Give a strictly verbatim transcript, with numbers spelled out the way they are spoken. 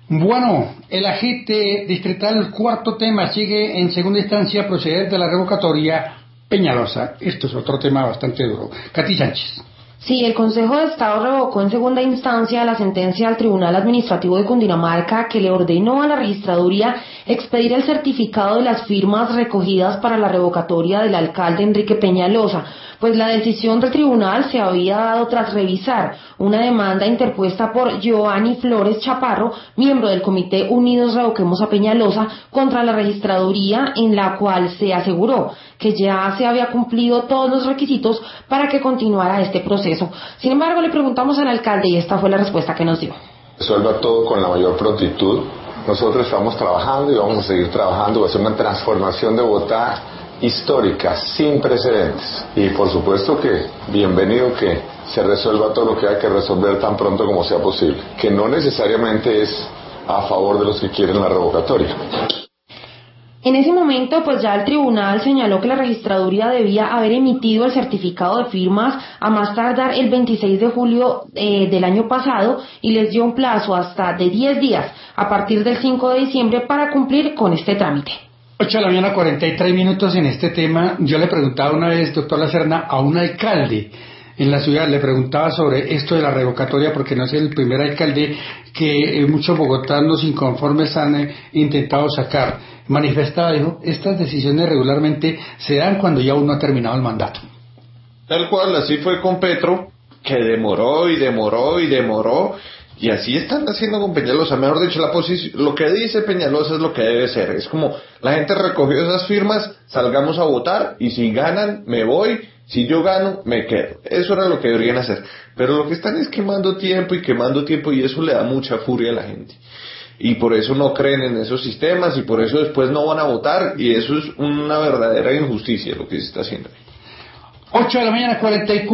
Bueno, el agente distrital cuarto tema sigue en segunda instancia proceder de la revocatoria Peñalosa. Esto es otro tema bastante duro. Katy Sánchez. Sí, el Consejo de Estado revocó en segunda instancia la sentencia del Tribunal Administrativo de Cundinamarca que le ordenó a la registraduría expedir el certificado de las firmas recogidas para la revocatoria del alcalde Enrique Peñalosa, pues la decisión del tribunal se había dado tras revisar una demanda interpuesta por Giovanni Flores Chaparro, miembro del Comité Unidos Revoquemos a Peñalosa, contra la registraduría, en la cual se aseguró que ya se había cumplido todos los requisitos para que continuara este proceso. Sin embargo, le preguntamos al alcalde y esta fue la respuesta que nos dio. Resuelva todo con la mayor prontitud. Nosotros estamos trabajando y vamos a seguir trabajando. Va a ser una transformación de Bogotá histórica, sin precedentes. Y por supuesto que bienvenido que se resuelva todo lo que hay que resolver tan pronto como sea posible, que no necesariamente es a favor de los que quieren la revocatoria. En ese momento, pues ya el tribunal señaló que la registraduría debía haber emitido el certificado de firmas a más tardar el veintiséis de julio eh, del año pasado y les dio un plazo hasta de diez días a partir del cinco de diciembre para cumplir con este trámite. ocho de la mañana, cuarenta y tres minutos en este tema. Yo le preguntaba una vez, doctor Lacerna, a un alcalde en la ciudad, le preguntaba sobre esto de la revocatoria, porque no es el primer alcalde que eh, muchos bogotanos inconformes han eh, intentado sacar. Manifestaba, dijo, estas decisiones regularmente se dan cuando ya uno ha terminado el mandato. Tal cual, así fue con Petro, que demoró y demoró y demoró, y así están haciendo con Peñalosa. Mejor dicho, la posición, lo que dice Peñalosa es lo que debe ser. Es como, la gente recogió esas firmas, salgamos a votar, y si ganan, me voy, si yo gano, me quedo. Eso era lo que deberían hacer. Pero lo que están es quemando tiempo y quemando tiempo, y eso le da mucha furia a la gente. Y por eso no creen en esos sistemas, y por eso después no van a votar, y eso es una verdadera injusticia lo que se está haciendo. ocho de la mañana, cuarenta y cuatro